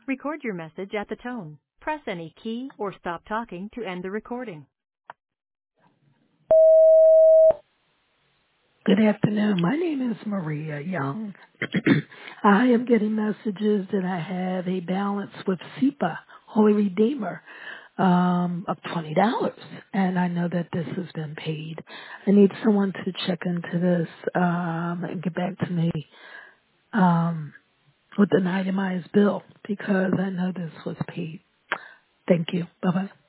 Record your message at the tone. Press any key or stop talking to end the recording. Good afternoon. My name is Maria Young. I am getting messages that I have a balance with SEPA, Holy Redeemer, of $20. And I know that this has been paid. I need someone to check into this and get back to me with an itemized bill because I know this was paid. Thank you. Bye-bye.